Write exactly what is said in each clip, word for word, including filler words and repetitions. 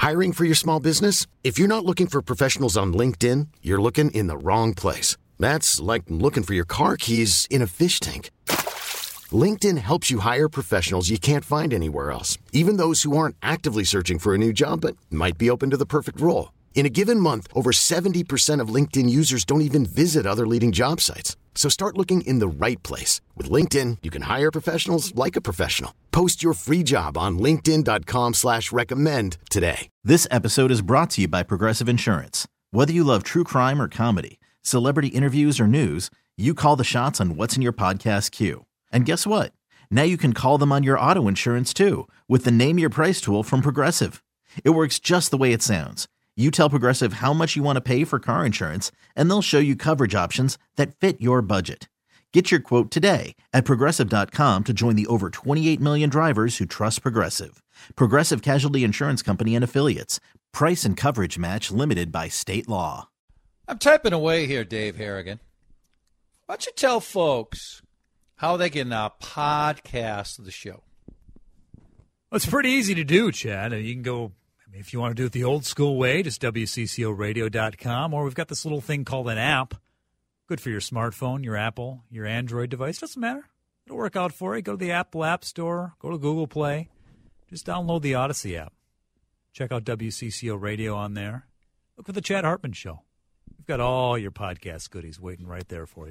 Hiring for your small business? If you're not looking for professionals on LinkedIn, you're looking in the wrong place. That's like looking for your car keys in a fish tank. LinkedIn helps you hire professionals you can't find anywhere else, even those who aren't actively searching for a new job but might be open to the perfect role. In a given month, over seventy percent of LinkedIn users don't even visit other leading job sites. So start looking in the right place. With LinkedIn, you can hire professionals like a professional. Post your free job on linkedin dot com slash recommend today. This episode is brought to you by Progressive Insurance. Whether you love true crime or comedy, celebrity interviews or news, you call the shots on what's in your podcast queue. And guess what? Now you can call them on your auto insurance too with the Name Your Price tool from Progressive. It works just the way it sounds. You tell Progressive how much you want to pay for car insurance, and they'll show you coverage options that fit your budget. Get your quote today at Progressive dot com to join the over twenty-eight million drivers who trust Progressive. Progressive Casualty Insurance Company and Affiliates. Price and coverage match limited by state law. I'm typing away here, Dave Harrigan. Why don't you tell folks how they can uh, podcast the show? Well, it's pretty easy to do, Chad. You can go, I mean, if you want to do it the old school way, just W C C O radio dot com, or we've got this little thing called an app. Good for your smartphone, your Apple, your Android device. Doesn't matter. It'll work out for you. Go to the Apple App Store. Go to Google Play. Just download the Odyssey app. Check out W C C O Radio on there. Look for the Chad Hartman Show. We've got all your podcast goodies waiting right there for you.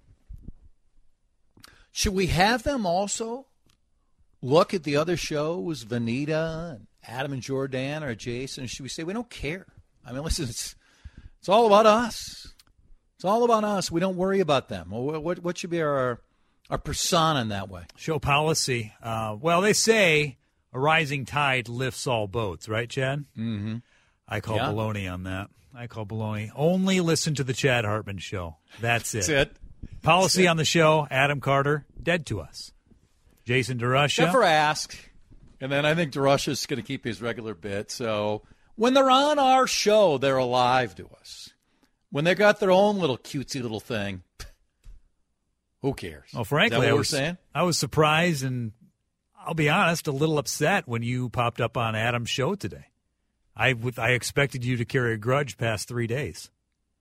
Should we have them also look at the other shows, Vanita, and Adam and Jordan, or Jason? Or should we say we don't care? I mean, listen, it's it's all about us. It's all about us. We don't worry about them. What, what, what should be our our persona in that way? Show policy. Uh, well, they say a rising tide lifts all boats, right, Chad? Mm-hmm. I call yeah. baloney on that. I call baloney. Only listen to the Chad Hartman Show. That's it. That's it. Policy That's it. on the show, Adam Carter, dead to us. Jason DeRusha. Never ask. And then I think DeRusha's going to keep his regular bit. So when they're on our show, they're alive to us. When they got their own little cutesy little thing, who cares? Well, frankly, Is that what I we're was saying? I was surprised and I'll be honest, a little upset when you popped up on Adam's show today. I would, I expected you to carry a grudge past three days.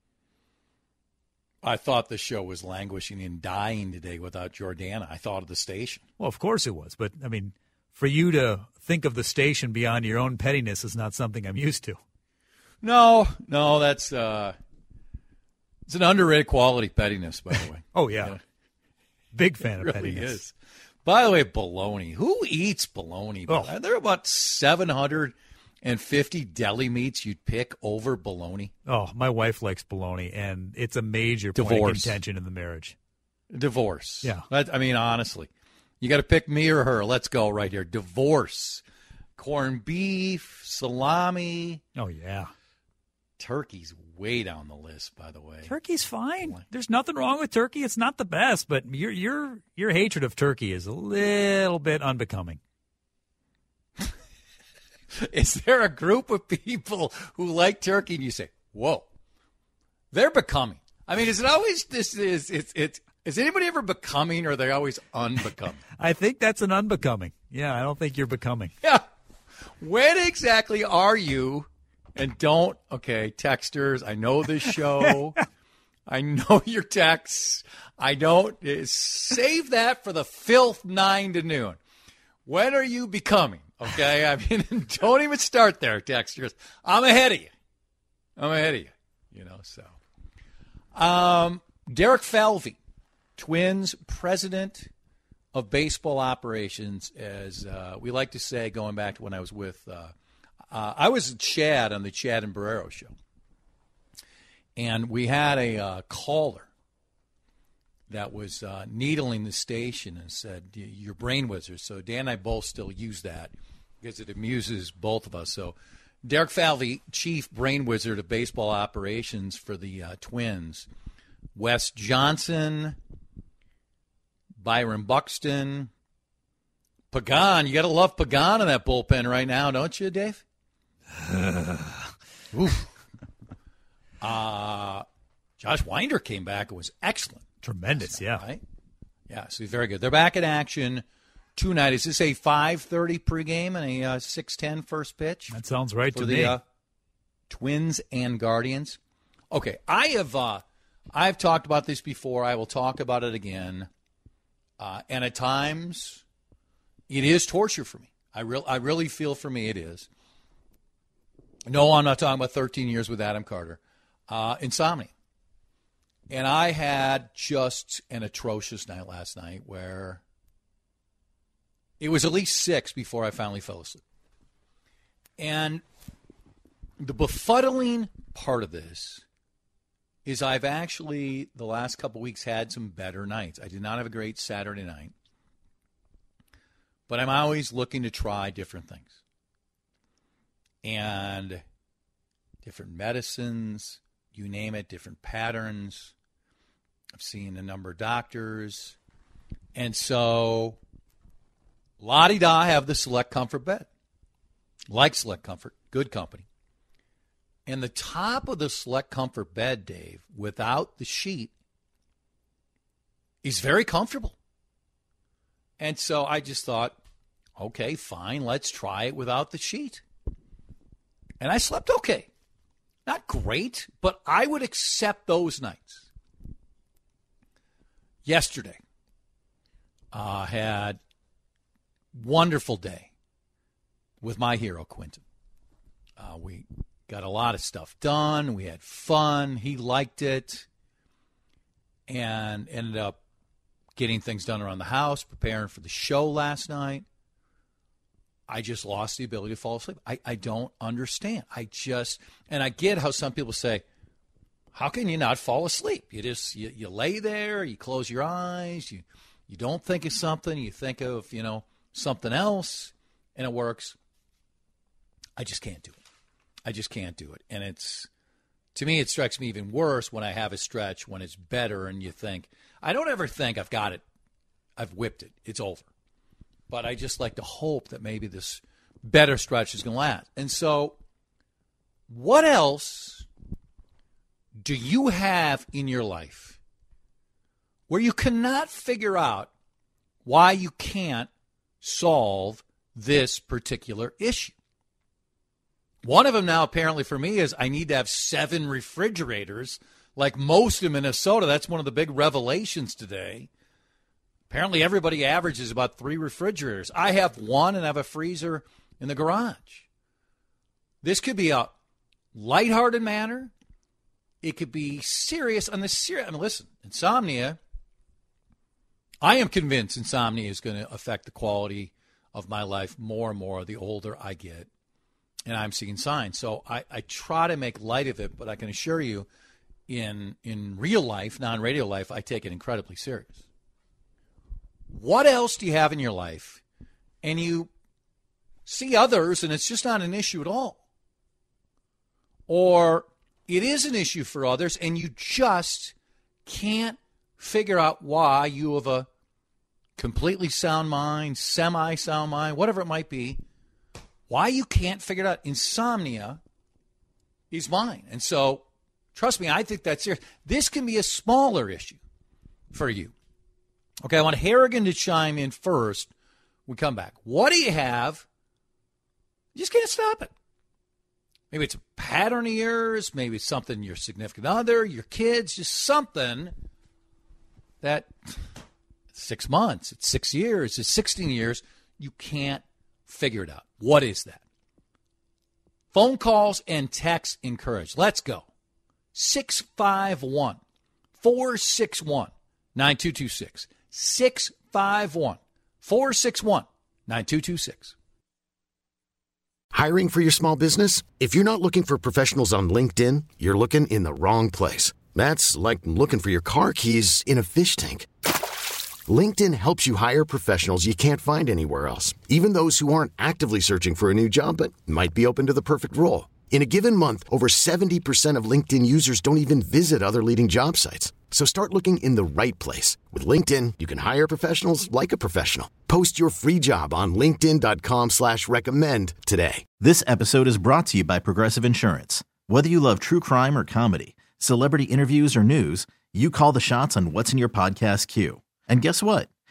I thought the show was languishing and dying today without Jordana. I thought of the station. Well, of course it was. But, I mean, for you to think of the station beyond your own pettiness is not something I'm used to. No, no, that's uh, it's an underrated quality pettiness, by the way. Oh, yeah. yeah. Big fan it of really pettiness. Is. By the way, bologna. Who eats bologna? Oh. Are there about seven hundred fifty deli meats you'd pick over bologna? Oh, my wife likes bologna, and it's a major point of contention in the marriage. Divorce. Yeah. That, I mean, honestly, you got to pick me or her. Let's go right here. Divorce. Corned beef, salami. Oh, yeah. Turkey's way down the list, by the way. Turkey's fine. There's nothing wrong with turkey. It's not the best, but your your your hatred of turkey is a little bit unbecoming. Is there a group of people who like turkey and you say, whoa, they're becoming? I mean, is it always this is it's it's is anybody ever becoming or are they always unbecoming? I think that's an unbecoming. Yeah, I don't think you're becoming. Yeah. When exactly are you? And don't, okay, texters, I know this show. I know your texts. I don't, uh, save that for the filth nine to noon. When are you becoming? Okay, I mean, don't even start there, texters. I'm ahead of you. I'm ahead of you, you know, so. Um, Derek Falvey, Twins president of baseball operations, as uh, we like to say, going back to when I was with, uh, uh, I was Chad on the Chad and Barrero show. And we had a uh, caller that was uh, needling the station and said, "Your brain wizard." So Dan and I both still use that because it amuses both of us. So Derek Falvey, chief brain wizard of baseball operations for the uh, Twins. Wes Johnson, Byron Buxton, Pagan. You got to love Pagan in that bullpen right now, don't you, Dave? Oof. Uh, Josh Winder came back. It was excellent. Tremendous, yeah. Right? Yeah, so he's very good. They're back in action tonight. Is this a five thirty pregame and a uh, six ten first pitch? That sounds right for to the, me. Uh, Twins and Guardians. Okay, I have uh, I've talked about this before. I will talk about it again. Uh, and at times, it is torture for me. I real I really feel for me it is. No, I'm not talking about thirteen years with Adam Carter. Uh, insomnia. And I had just an atrocious night last night where it was at least six before I finally fell asleep. And the befuddling part of this is I've actually, the last couple weeks, had some better nights. I did not have a great Saturday night. But I'm always looking to try different things. And different medicines, you name it, different patterns. I've seen a number of doctors. And so, la-di-da, I have the Select Comfort bed. Like Select Comfort, good company. And the top of the Select Comfort bed, Dave, without the sheet, is very comfortable. And so I just thought, okay, fine, let's try it without the sheet. And I slept okay. Not great, but I would accept those nights. Yesterday, I uh, had wonderful day with my hero, Quentin. Uh, we got a lot of stuff done. We had fun. He liked it. And ended up getting things done around the house, preparing for the show last night. I just lost the ability to fall asleep. I, I don't understand. I just, and I get how some people say, how can you not fall asleep? You just, you, you lay there, you close your eyes, you, you don't think of something, you think of, you know, something else, and it works. I just can't do it. I just can't do it. And it's, to me, it strikes me even worse when I have a stretch, when it's better and you think, I don't ever think I've got it, I've whipped it, it's over. But I just like to hope that maybe this better stretch is going to last. And so what else do you have in your life where you cannot figure out why you can't solve this particular issue? One of them now apparently for me is I need to have seven refrigerators like most in Minnesota. That's one of the big revelations today. Apparently everybody averages about three refrigerators. I have one and I have a freezer in the garage. This could be a lighthearted manner. It could be serious on the serious. I mean, listen, insomnia, I am convinced insomnia is going to affect the quality of my life more and more the older I get. And I'm seeing signs. So I, I try to make light of it, but I can assure you in in real life, non-radio life, I take it incredibly serious. What else do you have in your life? And you see others, and it's just not an issue at all. Or it is an issue for others, and you just can't figure out why you have a completely sound mind, semi-sound mind, whatever it might be, why you can't figure it out. Insomnia is mine. And so, trust me, I think that's serious. This can be a smaller issue for you. Okay, I want Harrigan to chime in first. We come back. What do you have? You just can't stop it. Maybe it's a pattern of yours. Maybe it's something your significant other, your kids, just something that it's six months, it's six years, it's sixteen years, you can't figure it out. What is that? Phone calls and texts encouraged. Let's go. six five one, four six one, nine two two six. six five one, four six one, nine two two six. Hiring for your small business? If you're not looking for professionals on LinkedIn, you're looking in the wrong place. That's like looking for your car keys in a fish tank. LinkedIn helps you hire professionals you can't find anywhere else, even those who aren't actively searching for a new job but might be open to the perfect role. In a given month, over seventy percent of LinkedIn users don't even visit other leading job sites. So start looking in the right place. With LinkedIn, you can hire professionals like a professional. Post your free job on linkedin.com slash recommend today. This episode is brought to you by Progressive Insurance. Whether you love true crime or comedy, celebrity interviews or news, you call the shots on what's in your podcast queue. And guess what?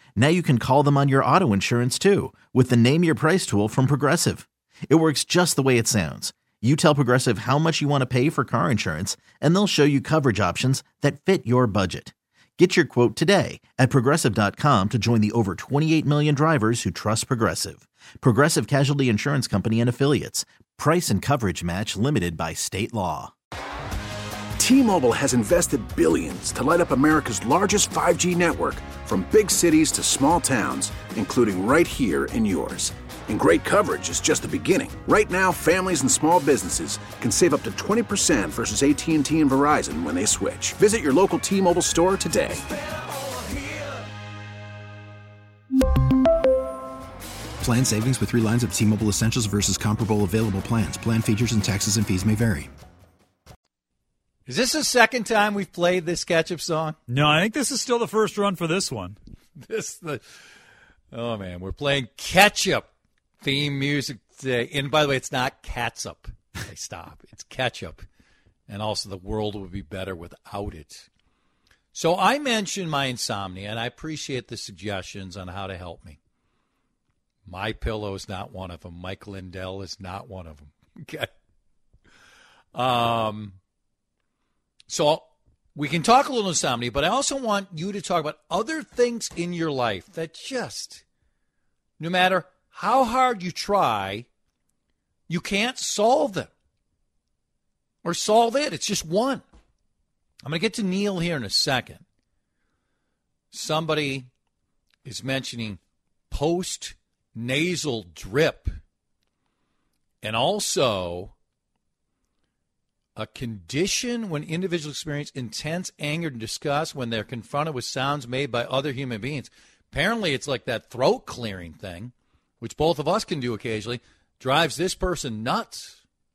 Now you can call them on your auto insurance too with the Name Your Price tool from Progressive. It works just the way it sounds. You tell Progressive how much you want to pay for car insurance, and they'll show you coverage options that fit your budget. Get your quote today at Progressive dot com to join the over twenty-eight million drivers who trust Progressive. Progressive Casualty Insurance Company and Affiliates. Price and coverage match limited by state law. T-Mobile has invested billions to light up America's largest five G network, from big cities to small towns, including right here in yours. And great coverage is just the beginning. Right now, families and small businesses can save up to twenty percent versus A T and T and Verizon when they switch. Visit your local T-Mobile store today. Plan savings with three lines of T-Mobile Essentials versus comparable available plans. Plan features and taxes and fees may vary. Is this the second time we've played this ketchup song? No, I think this is still the first run for this one. This the oh man, we're playing ketchup theme music today. And by the way, it's not catsup. They stop. It's ketchup. And also the world would be better without it. So I mentioned my insomnia, and I appreciate the suggestions on how to help me. My Pillow is not one of them. Mike Lindell is not one of them. Okay. Um. So we can talk a little insomnia, but I also want you to talk about other things in your life that just, no matter how hard you try, you can't solve them or solve it. It's just one. I'm going to get to Neil here in a second. Somebody is mentioning post-nasal drip and also a condition when individuals experience intense anger and disgust when they're confronted with sounds made by other human beings. Apparently, it's like that throat clearing thing, which both of us can do occasionally, drives this person nuts.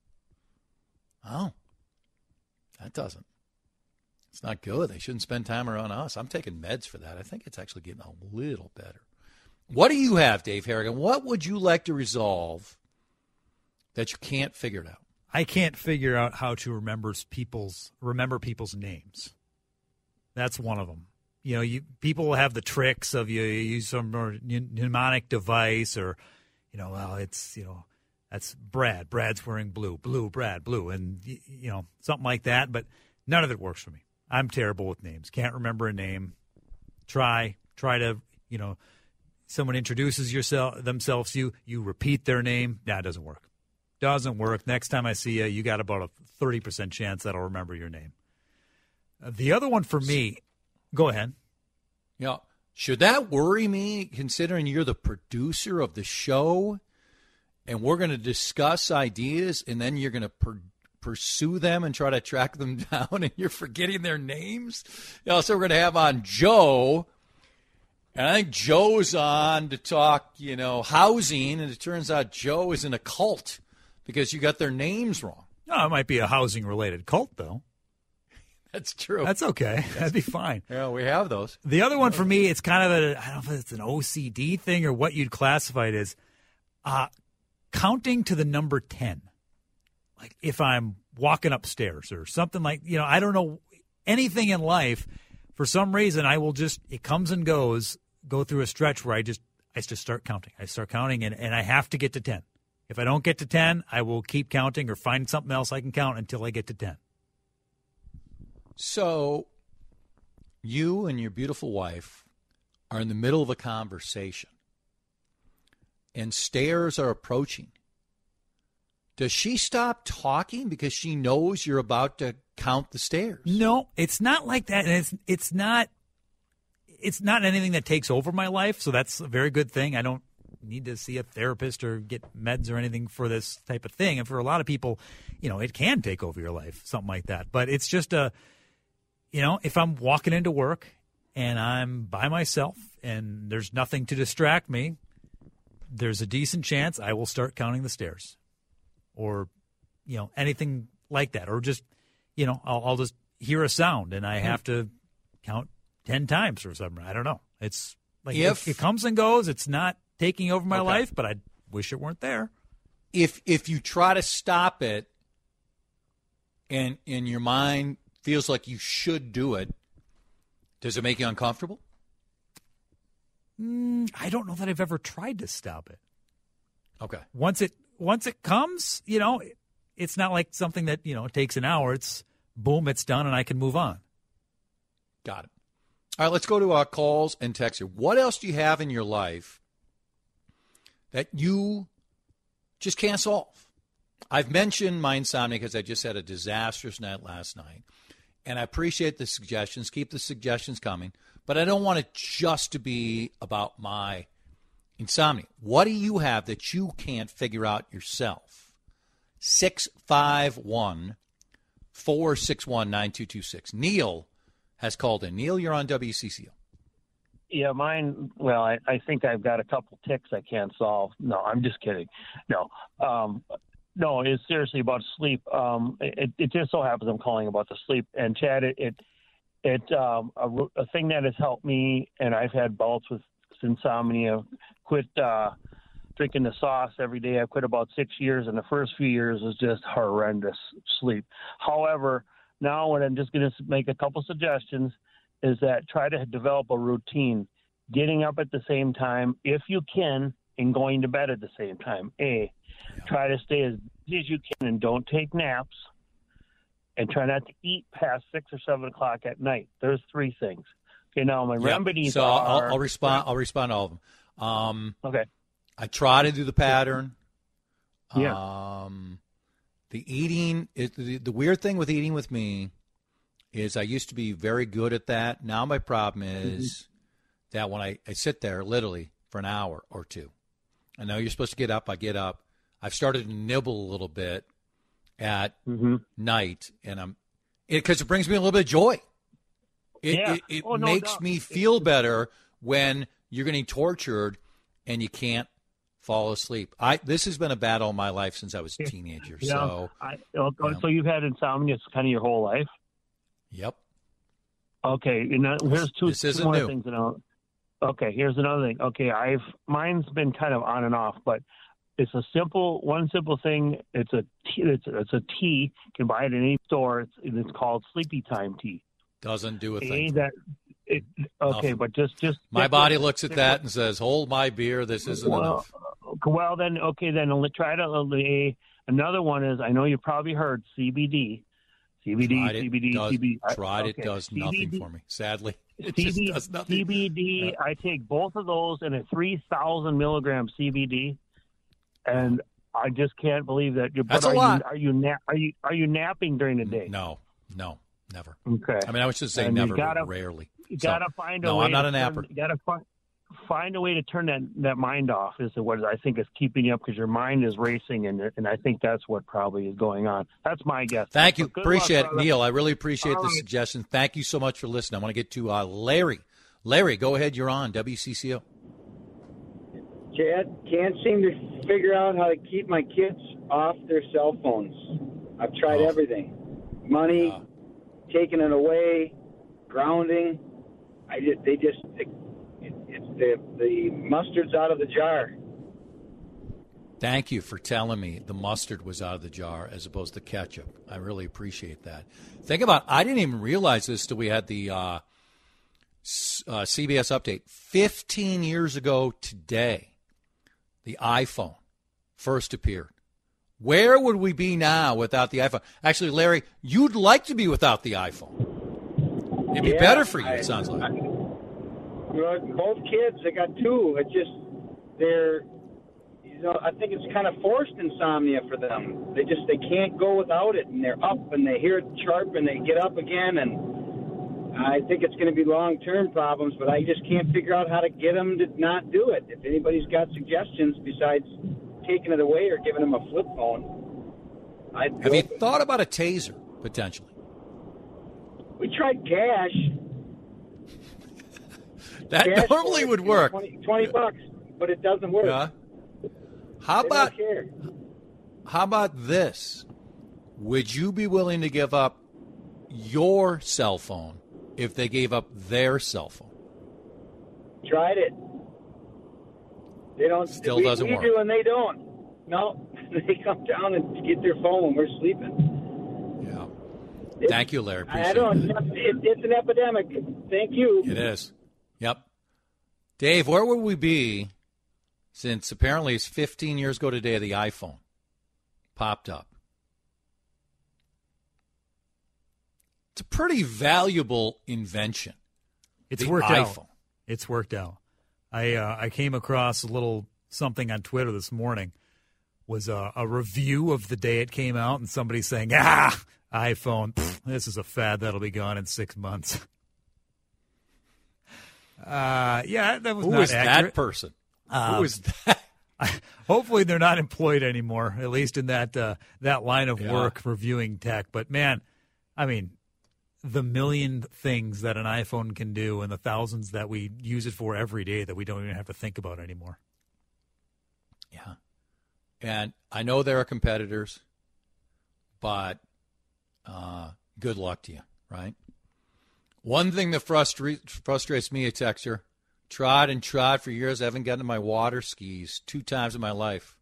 Oh, that doesn't. It's not good. They shouldn't spend time around us. I'm taking meds for that. I think it's actually getting a little better. What do you have, Dave Harrigan? What would you like to resolve that you can't figure it out? I can't figure out how to remember people's remember people's names. That's one of them. You know, you people have the tricks of you, you use some mnemonic device, or you know, well, it's you know, that's Brad. Brad's wearing blue, blue, Brad, blue, and you know, something like that. But none of it works for me. I'm terrible with names. Can't remember a name. Try, try to, you know, someone introduces yourself themselves to you, you repeat their name. That doesn't work. Doesn't work. Next time I see you, you got about a thirty percent chance that I'll remember your name. Uh, the other one for me, go ahead. Yeah. Should that worry me, considering you're the producer of the show and we're going to discuss ideas and then you're going to per- pursue them and try to track them down and you're forgetting their names? You know, so we're going to have on Joe. And I think Joe's on to talk, you know, housing, and it turns out Joe is in a cult because you got their names wrong. No, it might be a housing-related cult, though. That's true. That's okay. That'd be fine. Yeah, we have those. The other one for me, it's kind of a, I don't know if it's an O C D thing or what you'd classify it as, uh, counting to the number ten. Like if I'm walking upstairs or something like, you know, I don't know anything in life. For some reason, I will just, it comes and goes, go through a stretch where I just, I just start counting. I start counting, and, and I have to get to ten. If I don't get to ten, I will keep counting or find something else I can count until I get to ten. So you and your beautiful wife are in the middle of a conversation, and stairs are approaching. Does she stop talking because she knows you're about to count the stairs? No, it's not like that. And it's it's not it's not anything that takes over my life, so that's a very good thing. I don't need to see a therapist or get meds or anything for this type of thing. And for a lot of people, you know, it can take over your life, something like that. But it's just a, you know, if I'm walking into work and I'm by myself and there's nothing to distract me, there's a decent chance I will start counting the stairs or, you know, anything like that. Or just, you know, I'll, I'll just hear a sound and I have to count ten times or something. I don't know. It's like if, it, it comes and goes. It's not taking over my okay. life, but I wish it weren't there. If if you try to stop it and and your mind feels like you should do it, does it make you uncomfortable? Mm, I don't know that I've ever tried to stop it. Okay. Once it once it comes, you know, it's not like something that, you know, takes an hour. It's boom, it's done, and I can move on. Got it. All right, let's go to our calls and texts here. What else do you have in your life that you just can't solve? I've mentioned my insomnia because I just had a disastrous night last night, and I appreciate the suggestions. Keep the suggestions coming, but I don't want it just to be about my insomnia. What do you have that you can't figure out yourself? six five one, four six one, nine two two six. Neil has called in. Neil, you're on W C C O. Yeah, mine, well, I, I think I've got a couple ticks I can't solve. No, I'm just kidding. No. Um, no, it's seriously about sleep. Um, it, it just so happens I'm calling about the sleep. And, Chad, it, it, it um, a, a thing that has helped me, and I've had bouts with insomnia, quit uh, drinking the sauce every day. I quit about six years, and the first few years was just horrendous sleep. However, now what I'm just going to make a couple suggestions is that try to develop a routine, getting up at the same time if you can and going to bed at the same time. A, try to stay as busy as you can and don't take naps, and try not to eat past six or seven o'clock at night. There's three things. Okay, now my Yep. remedies so are... I'll, I'll respond. I'll respond to all of them. Um, okay. I try to do the pattern. Yeah. Um, the eating, it, the, the weird thing with eating with me is I used to be very good at that. Now my problem is mm-hmm. that when I, I sit there literally for an hour or two, I know you're supposed to get up. I get up. I've started to nibble a little bit at mm-hmm. night, and I'm because it, it brings me a little bit of joy. It, yeah. it, it oh, no, makes no. me feel better when you're getting tortured and you can't fall asleep. I this has been a battle in my life since I was a teenager. Yeah. So, I, so yeah. you've had insomnia kind of your whole life. Yep. Okay. You know, here's two, this isn't two more new. things. You know. Okay. Here's another thing. Okay, I've mine's been kind of on and off, but it's a simple one simple thing. It's a tea, it's a, it's a tea. You can buy it in any store. It's it's called Sleepy Time tea. Doesn't do a A, thing. that it, okay, Nothing. but just just my just, body looks at that and says, "Hold my beer. This isn't well, enough." Well, then okay, then I'll try to. A, another one is I know you probably heard C B D. C B D, tried C B D, it, does, C B D. Tried okay. it, does C B D, nothing for me. Sadly, it C B D, just does nothing. C B D, yeah. I take both of those in a three thousand milligram C B D, and I just can't believe that. You're, That's but a are lot. You, are you na- are you are you napping during the day? No, no, never. Okay. I mean, I was just saying And you never, gotta- but rarely. You So, gotta find a no, way. I'm not to a napper. Turn, you gotta find find a way to turn that, that mind off. Is what I think is keeping you up because your mind is racing, and and I think that's what probably is going on. That's my guess. Thank you. Good Appreciate luck, it, Neil. I really appreciate All the right. suggestion. Thank you so much for listening. I want to get to uh, Larry. Larry, go ahead. You're on W C C O. Chad, can't seem to figure out how to keep my kids off their cell phones. I've tried Oh. everything. Money, Uh, taking it away, grounding. I just, they just, it, it, it's the, the mustard's out of the jar. Thank you for telling me the mustard was out of the jar as opposed to ketchup. I really appreciate that. Think about, I didn't even realize this till we had the uh, S- uh, C B S update. fifteen years ago today, the iPhone first appeared. Where would we be now without the iPhone? Actually, Larry, you'd like to be without the iPhone. It'd be Yeah, better for you, I- it sounds like. I, well, both kids, I got two. It just, they're, you know, I think it's kind of forced insomnia for them. They just, they can't go without it, and they're up, and they hear it chirp, and they get up again, and I think it's going to be long-term problems, but I just can't figure out how to get them to not do it. If anybody's got suggestions besides taking it away or giving them a flip phone, I'd Have go you with it. thought about a taser, potentially? We tried cash. That Cash normally for it, would you know, work. twenty, twenty bucks, but it doesn't work. Yeah. How They about don't care. how about this? Would you be willing to give up your cell phone if they gave up their cell phone? Tried it. They don't. Still we, doesn't we work. do and they don't. No, they come down and get their phone when we're sleeping. Yeah. It- Thank you, Larry. I Appreciate don't. it. It, it's an epidemic. Thank you. It is. Yep. Dave, where would we be since apparently it's fifteen years ago today the iPhone popped up? It's a pretty valuable invention. It's the worked iPhone. out. It's worked out. I uh, I came across a little something on Twitter this morning. Was a, a review of the day it came out, and somebody saying, "Ah, iPhone, pff, this is a fad that'll be gone in six months." Uh, yeah, that was Who not is accurate. that person? Um, Who is that? Hopefully, they're not employed anymore, at least in that uh, that line of Yeah. work, reviewing tech. But man, I mean, the million things that an iPhone can do, and the thousands that we use it for every day that we don't even have to think about anymore. Yeah. And I know there are competitors, but uh, good luck to you, right? One thing that frustra- frustrates me, a texter, tried and tried for years. I haven't gotten my water skis two times in my life.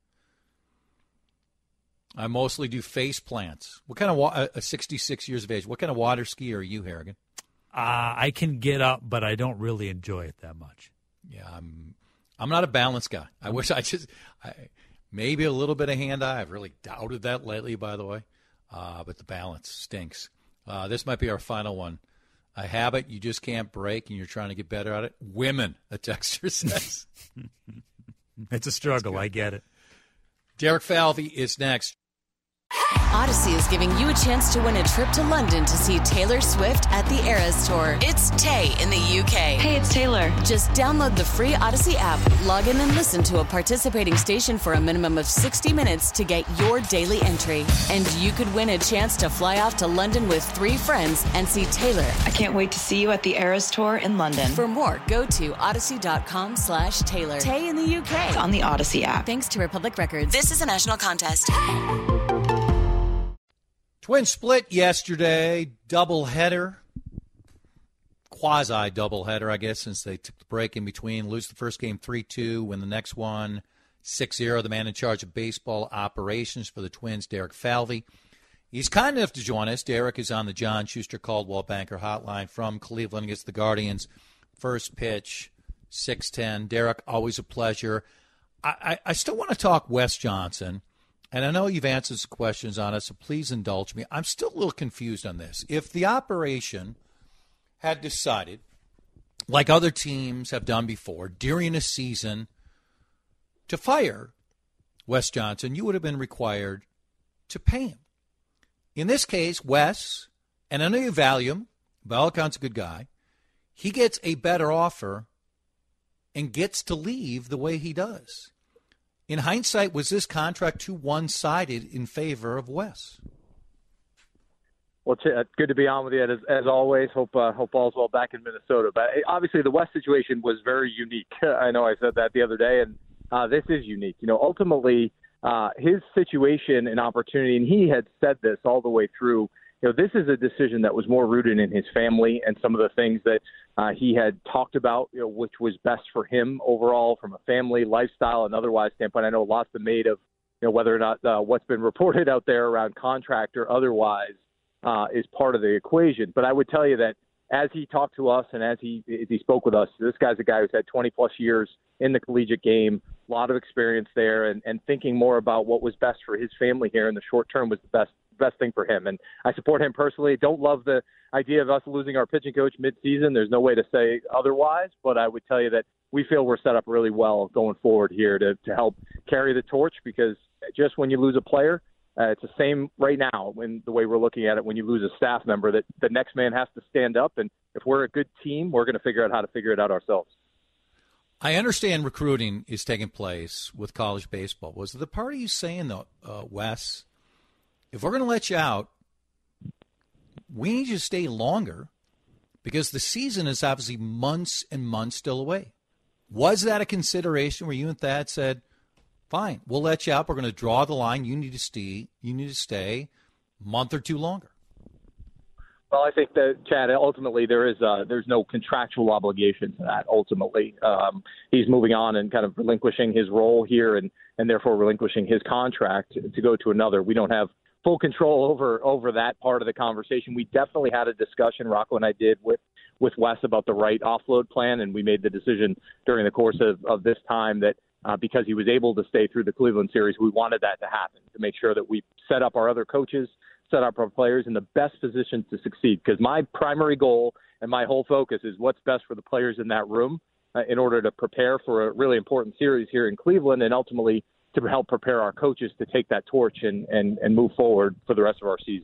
I mostly do face plants. What kind of wa- uh, sixty-six years of age? What kind of water ski are you, Harrigan? Uh, I can get up, but I don't really enjoy it that much. Yeah, I'm. I'm not a balance guy. I wish I just. I, Maybe a little bit of hand-eye. I've really doubted that lately, by the way. Uh, but the balance stinks. Uh, this might be our final one. A habit you just can't break, and you're trying to get better at it. Women, a texter says. It's a struggle. I get it. Derek Falvey is next. Odyssey is giving you a chance to win a trip to London to see Taylor Swift at the Eras Tour. It's Tay in the U K. Hey, it's Taylor. Just download the free Odyssey app, log in and listen to a participating station for a minimum of sixty minutes to get your daily entry. And you could win a chance to fly off to London with three friends and see Taylor. I can't wait to see you at the Eras Tour in London. For more, go to odyssey.com slash Taylor. Tay in the U K. It's on the Odyssey app. Thanks to Republic Records. This is a national contest. Twin split yesterday, doubleheader, quasi-doubleheader, I guess, since they took the break in between. Lose the first game three two, win the next one six zero. The man in charge of baseball operations for the Twins, Derek Falvey. He's kind enough to join us. Derek is on the John Schuster Caldwell Banker Hotline from Cleveland against the Guardians. First pitch, six ten. Derek, always a pleasure. I, I, I still want to talk Wes Johnson. And I know you've answered some questions on it, so please indulge me. I'm still a little confused on this. If the operation had decided, like other teams have done before, during a season to fire Wes Johnson, you would have been required to pay him. In this case, Wes, and I know you value him, by all accounts a good guy, he gets a better offer and gets to leave the way he does. In hindsight, was this contract too one-sided in favor of Wes? Well, Ch- good to be on with you as, as always. Hope uh, hope all's well back in Minnesota. But obviously, the Wes situation was very unique. I know I said that the other day, and uh, this is unique. You know, ultimately, uh, his situation and opportunity, and he had said this all the way through. You know, this is a decision that was more rooted in his family and some of the things that uh, he had talked about, you know, which was best for him overall from a family, lifestyle, and otherwise standpoint. I know a lot's been made of, you know, whether or not uh, what's been reported out there around contract or otherwise uh, is part of the equation. But I would tell you that as he talked to us and as he as he spoke with us, this guy's a guy who's had twenty plus years in the collegiate game, a lot of experience there, and, and thinking more about what was best for his family here in the short term was the best best thing for him. And I support him personally. Don't love the idea of us losing our pitching coach mid-season. There's no way to say otherwise, but I would tell you that we feel we're set up really well going forward here to, to help carry the torch, because just when you lose a player, uh, it's the same right now when the way we're looking at it, when you lose a staff member, that the next man has to stand up. And if we're a good team, we're going to figure out how to figure it out ourselves. I understand recruiting is taking place with college baseball. Was the part of you saying, though, uh, Wes, if we're going to let you out, we need you to stay longer, because the season is obviously months and months still away. Was that a consideration where you and Thad said, fine, we'll let you out. We're going to draw the line. You need to stay. You need to stay a month or two longer. Well, I think that, Chad, ultimately there is uh, there's no contractual obligation to that. Ultimately, um, he's moving on and kind of relinquishing his role here, and, and therefore relinquishing his contract to go to another. We don't have full control over over that part of the conversation. We definitely had a discussion, Rocco and I did, with with Wes about the right offload plan, and we made the decision during the course of, of this time that uh, because he was able to stay through the Cleveland series, we wanted that to happen, to make sure that we set up our other coaches, set up our players in the best position to succeed. Because my primary goal and my whole focus is what's best for the players in that room uh, in order to prepare for a really important series here in Cleveland, and ultimately to help prepare our coaches to take that torch and, and, and move forward for the rest of our season.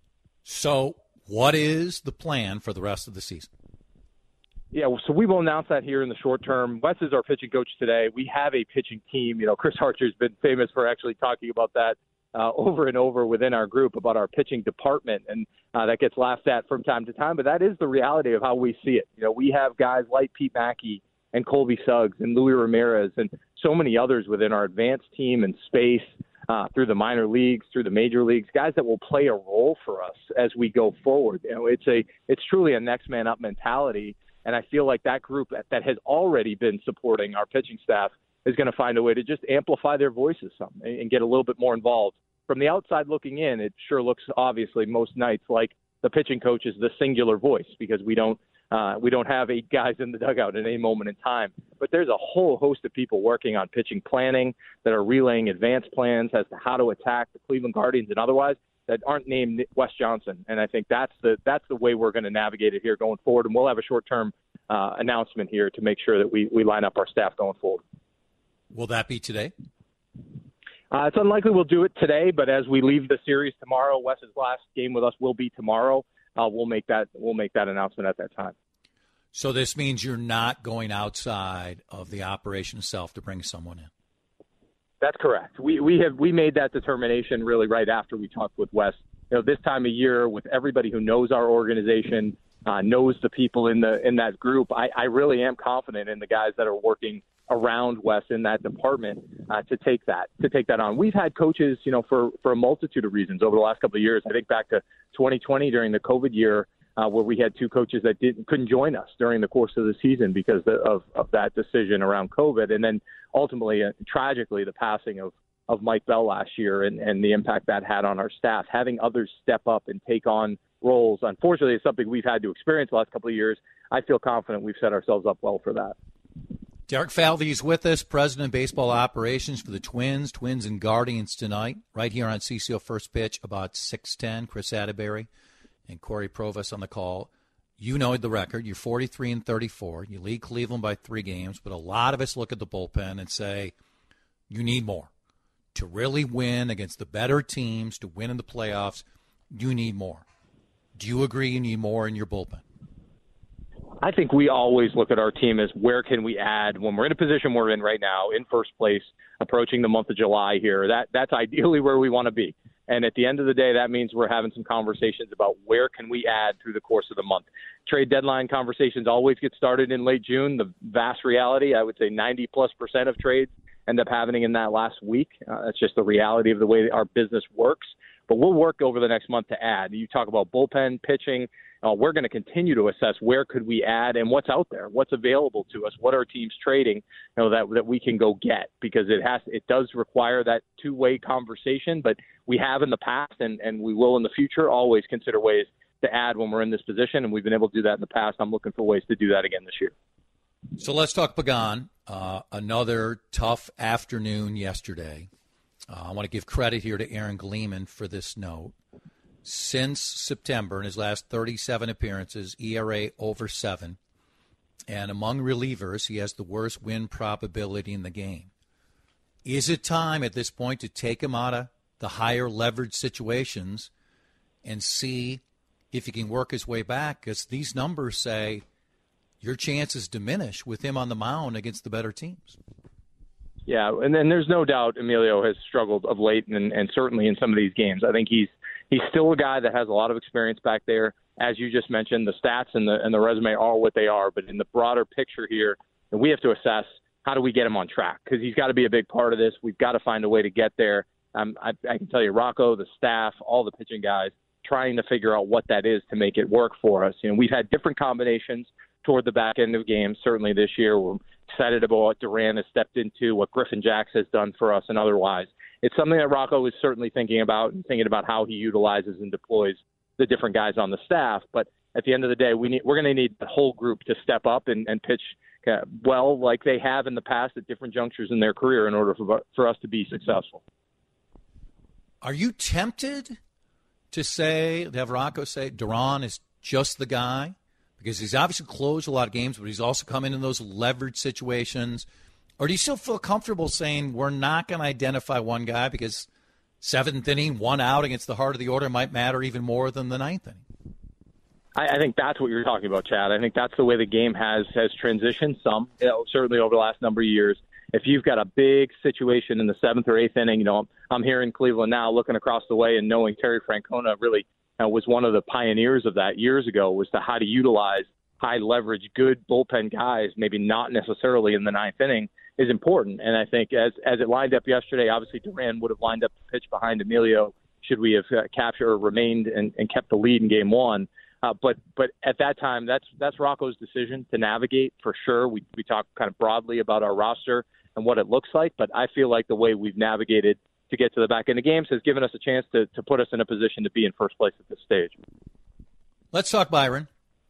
So what is the plan for the rest of the season? Yeah, so we will announce that here in the short term. Wes is our pitching coach today. We have a pitching team. You know, Chris Archer's been famous for actually talking about that uh, over and over within our group about our pitching department, and uh, that gets laughed at from time to time. But that is the reality of how we see it. You know, we have guys like Pete Mackey and Colby Suggs and Louis Ramirez and so many others within our advanced team and space uh, through the minor leagues, through the major leagues, guys that will play a role for us as we go forward. You know, it's a it's truly a next man up mentality. And I feel like that group that, that has already been supporting our pitching staff is going to find a way to just amplify their voices some and, and get a little bit more involved. From the outside looking in, it sure looks obviously most nights like the pitching coach is the singular voice because we don't uh, we don't have eight guys in the dugout at any moment in time. But there's a whole host of people working on pitching planning that are relaying advanced plans as to how to attack the Cleveland Guardians and otherwise that aren't named Wes Johnson. And I think that's the that's the way we're going to navigate it here going forward. And we'll have a short-term uh, announcement here to make sure that we, we line up our staff going forward. Will that be today? Uh, it's unlikely we'll do it today, but as we leave the series tomorrow, Wes's last game with us will be tomorrow. Uh, we'll make that we'll make that announcement at that time. So this means you're not going outside of the operation itself to bring someone in. That's correct. We we have we made that determination really right after we talked with Wes. You know, this time of year with everybody who knows our organization, uh, knows the people in the in that group, I, I really am confident in the guys that are working around Wes in that department uh, to take that to take that on. We've had coaches, you know, for for a multitude of reasons over the last couple of years. I think back to twenty twenty during the COVID year, uh, where we had two coaches that didn't couldn't join us during the course of the season because of of that decision around COVID, and then ultimately, uh, tragically, the passing of of Mike Bell last year and, and the impact that had on our staff. Having others step up and take on roles, unfortunately, is something we've had to experience the last couple of years. I feel confident we've set ourselves up well for that. Derek Falvey is with us, President of Baseball Operations for the Twins, Twins and Guardians tonight, right here on C C O First Pitch, about six ten. Chris Atterbury and Corey Provis on the call. You know the record. You're forty-three and thirty-four. You lead Cleveland by three games, but a lot of us look at the bullpen and say, you need more. To really win against the better teams, to win in the playoffs, you need more. Do you agree you need more in your bullpen? I think we always look at our team as where can we add when we're in a position we're in right now, in first place, approaching the month of July here. That That's ideally where we want to be. And at the end of the day, that means we're having some conversations about where can we add through the course of the month. Trade deadline conversations always get started in late June. The vast reality, I would say ninety plus percent of trades end up happening in that last week. Uh, that's just the reality of the way our business works. But we'll work over the next month to add. You talk about bullpen, pitching. Uh, we're going to continue to assess where could we add and what's out there, what's available to us, what are teams trading, you know, that that we can go get, because it has it does require that two-way conversation. But we have in the past, and, and we will in the future, always consider ways to add when we're in this position, and we've been able to do that in the past. I'm looking for ways to do that again this year. So let's talk Pagan. Uh, another tough afternoon yesterday. Uh, I want to give credit here to Aaron Gleeman for this note. Since September, in his last thirty-seven appearances, E R A over seven. And among relievers, he has the worst win probability in the game. Is it time at this point to take him out of the higher leverage situations and see if he can work his way back? Because these numbers say your chances diminish with him on the mound against the better teams. Yeah, and then there's no doubt Emilio has struggled of late, and, and certainly in some of these games. I think he's he's still a guy that has a lot of experience back there. As you just mentioned, the stats and the and the resume are what they are. But in the broader picture here, we have to assess how do we get him on track, because he's got to be a big part of this. We've got to find a way to get there. Um, I, I can tell you, Rocco, the staff, all the pitching guys, trying to figure out what that is to make it work for us. You know, we've had different combinations toward the back end of games. Certainly this year, we're excited about what Duran has stepped into, what Griffin Jacks has done for us, and otherwise. it's something that Rocco is certainly thinking about and thinking about how he utilizes and deploys the different guys on the staff. But at the end of the day, we need, we're going to need the whole group to step up and, and pitch uh, well like they have in the past at different junctures in their career in order for, for us to be successful. Are you tempted to say, to have Rocco say, Duran is just the guy? Because he's obviously closed a lot of games, but he's also come in in those leverage situations. Or do you still feel comfortable saying we're not going to identify one guy because seventh inning, one out against the heart of the order might matter even more than the ninth inning? I, I think that's what you're talking about, Chad. I think that's the way the game has has transitioned some, you know, certainly over the last number of years. If you've got a big situation in the seventh or eighth inning, you know, I'm here in Cleveland now looking across the way and knowing Terry Francona really uh, was one of the pioneers of that years ago, was to how to utilize high leverage, good bullpen guys, maybe not necessarily in the ninth inning, is important. And I think as as it lined up yesterday, obviously Duran would have lined up the pitch behind Emilio should we have uh, captured or remained and, and kept the lead in game one. Uh, but but at that time, that's that's Rocco's decision to navigate for sure. We we talked kind of broadly about our roster and what it looks like, but I feel like the way we've navigated to get to the back end of games has given us a chance to to put us in a position to be in first place at this stage. Let's talk Byron.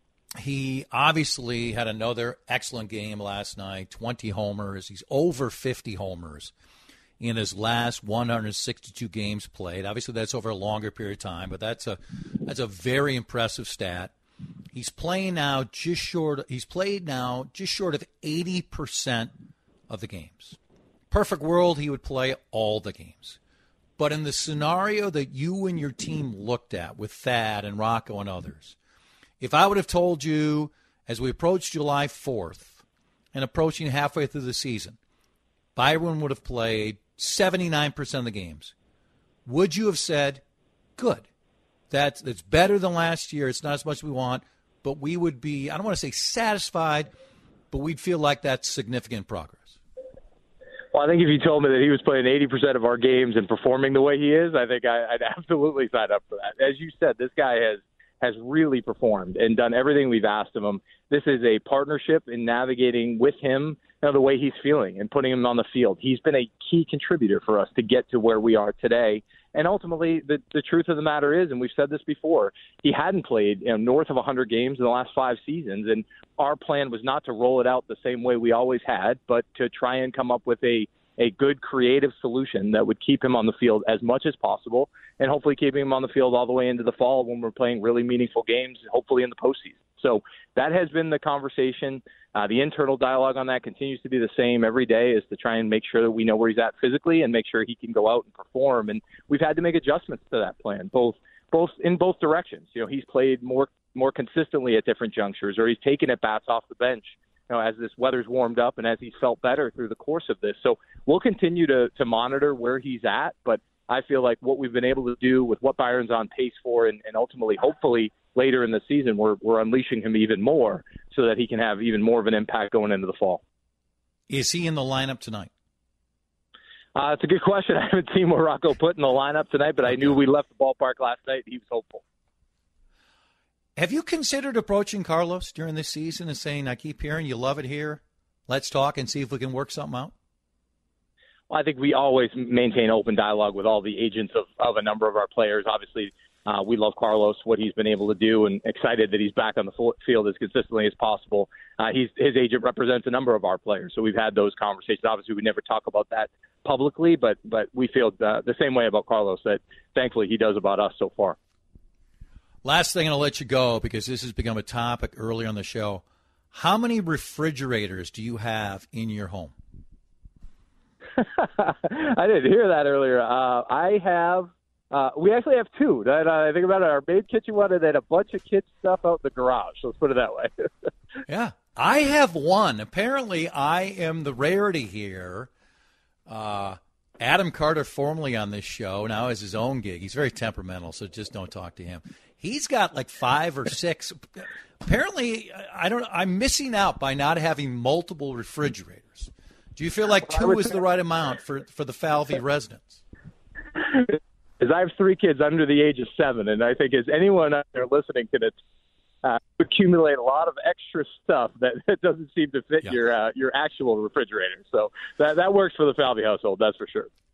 He obviously had another excellent game last night, twenty homers. He's over fifty homers in his last one hundred sixty-two games played. Obviously, that's over a longer period of time, but that's a that's a very impressive stat. He's playing now just short. He's played now just short of eighty percent of the games. Perfect world, he would play all the games. But in the scenario that you and your team looked at with Thad and Rocco and others, if I would have told you as we approach July fourth and approaching halfway through the season, Byron would have played seventy-nine percent of the games, would you have said, good, that's, that's better than last year, it's not as much as we want, but we would be, I don't want to say satisfied, but we'd feel like that's significant progress? Well, I think if you told me that he was playing eighty percent of our games and performing the way he is, I think I, I'd absolutely sign up for that. As you said, this guy has has really performed and done everything we've asked of him. This is a partnership in navigating with him, you know, the way he's feeling and putting him on the field. He's been a key contributor for us to get to where we are today. And ultimately, the, the truth of the matter is, and we've said this before, he hadn't played, you know, north of one hundred games in the last five seasons. And our plan was not to roll it out the same way we always had, but to try and come up with a a good creative solution that would keep him on the field as much as possible and hopefully keeping him on the field all the way into the fall when we're playing really meaningful games, hopefully in the postseason. So that has been the conversation. Uh, the internal dialogue on that continues to be the same every day, is to try and make sure that we know where he's at physically and make sure he can go out and perform. And we've had to make adjustments to that plan, both both in both directions. You know, he's played more more consistently at different junctures, or he's taken at bats off the bench, you know, as this weather's warmed up and as he's felt better through the course of this. So we'll continue to, to monitor where he's at, but I feel like what we've been able to do with what Byron's on pace for and, and ultimately, hopefully, later in the season, we're, we're unleashing him even more so that he can have even more of an impact going into the fall. Is he in the lineup tonight? Uh, it's a good question. I haven't seen what Rocco put in the lineup tonight, but I knew we left the ballpark last night. He was hopeful. Have you considered approaching Carlos during this season and saying, I keep hearing you love it here, let's talk and see if we can work something out? Well, I think we always maintain open dialogue with all the agents of, of a number of our players. Obviously, uh, we love Carlos, what he's been able to do, and excited that he's back on the field as consistently as possible. Uh, he's, his agent represents a number of our players, so we've had those conversations. Obviously, we never talk about that publicly, but, but we feel uh, the same way about Carlos that, thankfully, he does about us so far. Last thing, and I'll let you go because this has become a topic earlier on the show. How many refrigerators do you have in your home? I didn't hear that earlier. Uh, I have, uh, we actually have two. That, uh, I think about it, our main kitchen one and then a bunch of kids' stuff out in the garage. So let's put it that way. Yeah. I have one. Apparently, I am the rarity here. Uh, Adam Carter, formerly on this show, now has his own gig. He's very temperamental, so just don't talk to him. He's got like five or six. Apparently, I don't. I'm missing out by not having multiple refrigerators. Do you feel like two is the right amount for, for the Falvey residents? As I have three kids under the age of seven, and I think as anyone out there listening can uh, accumulate a lot of extra stuff that, that doesn't seem to fit yeah. your uh, your actual refrigerator. So that that works for the Falvey household, that's for sure.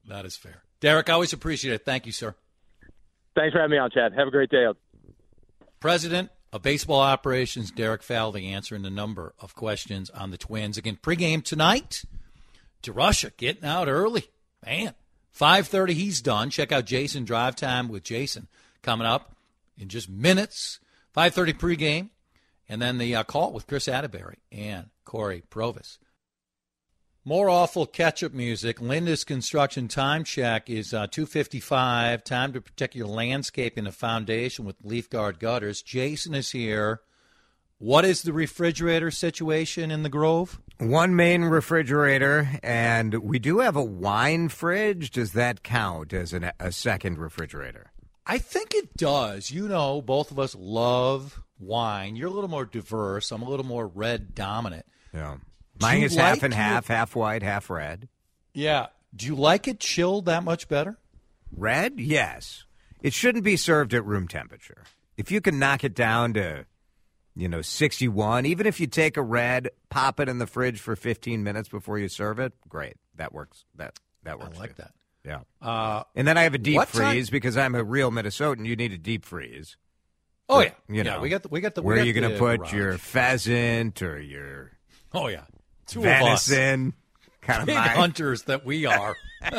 That is fair. Derek, I always appreciate it. Thank you, sir. Thanks for having me on, Chad. Have a great day. President of Baseball Operations, Derek Falvey, answering a number of questions on the Twins. Again, pregame tonight. DeRusha getting out early. Man, five thirty, he's done. Check out Jason Drive Time with Jason coming up in just minutes. five thirty pregame. And then the uh, call with Chris Atterbury and Corey Provis. More awful ketchup music. Linda's Construction Time Check is uh, two fifty-five. Time to protect your landscape in a foundation with Leaf Guard gutters. Jason is here. What is the refrigerator situation in the Grove? One main refrigerator, and we do have a wine fridge. Does that count as an, a second refrigerator? I think it does. You know, both of us love wine. You're a little more diverse. I'm a little more red dominant. Yeah. Mine is like half and half, your... half white, half red. Yeah. Do you like it chilled that much better? Red? Yes. It shouldn't be served at room temperature. If you can knock it down to, you know, sixty-one, even if you take a red, pop it in the fridge for fifteen minutes before you serve it, great. That works. That that works. I like too. that. Yeah. Uh, and then I have a deep freeze time? because I'm a real Minnesotan. You need a deep freeze. Oh, yeah. You know, yeah, we got the, we got the, where we got are you going to put garage. your pheasant or your oh yeah Two venison? Of us. Kind of big my... hunters that we are.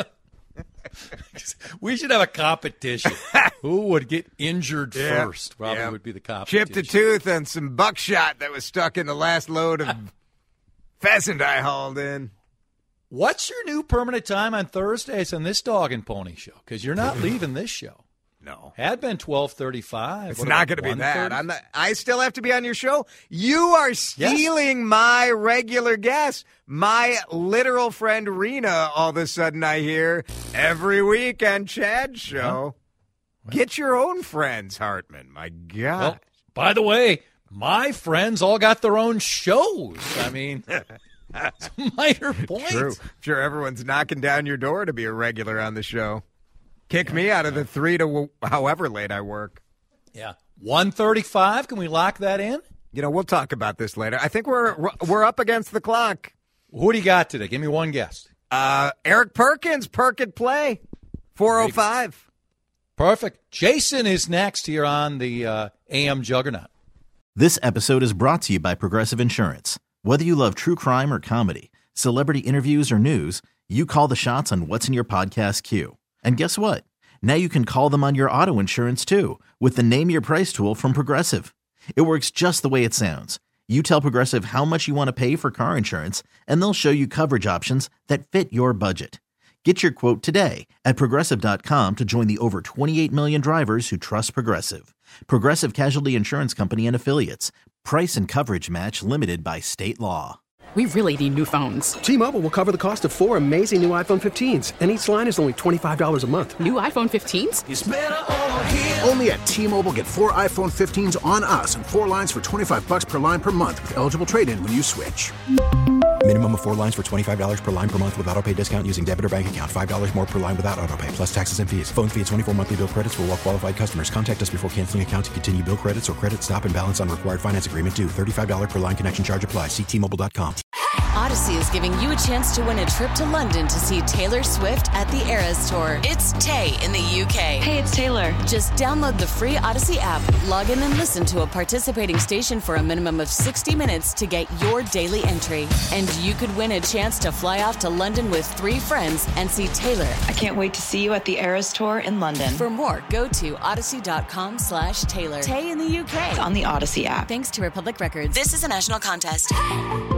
We should have a competition. Who would get injured yeah. first? Probably yeah. would be the competition. Chipped a tooth and some buckshot that was stuck in the last load of pheasant I hauled in. What's your new permanent time on Thursdays on this Dog and Pony show? Because you're not leaving this show. No. Had been twelve thirty-five. It's what, not going to be that. I'm not, I still have to be on your show. You are stealing yes. my regular guest. My literal friend Rena, all of a sudden I hear every week on Chad's show. Huh? Well, get your own friends, Hartman. My God. Well, by the way, my friends all got their own shows. I mean, it's a minor point. True. I'm sure everyone's knocking down your door to be a regular on the show. Kick me out of the three to however late I work. Yeah. one thirty-five, can we lock that in? You know, we'll talk about this later. I think we're we're up against the clock. Who do you got today? Give me one guess. Uh, Eric Perkins, Perk at Play, four oh five. Perfect. Jason is next here on the uh, A M Juggernaut. This episode is brought to you by Progressive Insurance. Whether you love true crime or comedy, celebrity interviews or news, you call the shots on what's in your podcast queue. And guess what? Now you can call them on your auto insurance, too, with the Name Your Price tool from Progressive. It works just the way it sounds. You tell Progressive how much you want to pay for car insurance, and they'll show you coverage options that fit your budget. Get your quote today at Progressive dot com to join the over twenty-eight million drivers who trust Progressive. Progressive Casualty Insurance Company and Affiliates. Price and coverage match limited by state law. We really need new phones. T-Mobile will cover the cost of four amazing new iPhone fifteens, and each line is only twenty-five dollars a month. New iPhone fifteens? It's better over here. Only at T-Mobile, get four iPhone fifteens on us and four lines for twenty-five dollars per line per month with eligible trade-in when you switch. Minimum of four lines for twenty-five dollars per line per month with autopay discount using debit or bank account. five dollars more per line without autopay, plus taxes and fees. Phone fee at twenty-four monthly bill credits for well-qualified customers. Contact us before canceling account to continue bill credits or credit stop and balance on required finance agreement due. thirty-five dollars per line connection charge applies. See T Mobile dot com. Odyssey is giving you a chance to win a trip to London to see Taylor Swift at the Eras Tour. It's Tay in the U K. Hey, it's Taylor. Just download the free Odyssey app, log in and listen to a participating station for a minimum of sixty minutes to get your daily entry. And you could win a chance to fly off to London with three friends and see Taylor. I can't wait to see you at the Eras Tour in London. For more, go to odyssey.com slash Taylor. Tay in the U K. It's on the Odyssey app. Thanks to Republic Records. This is a national contest.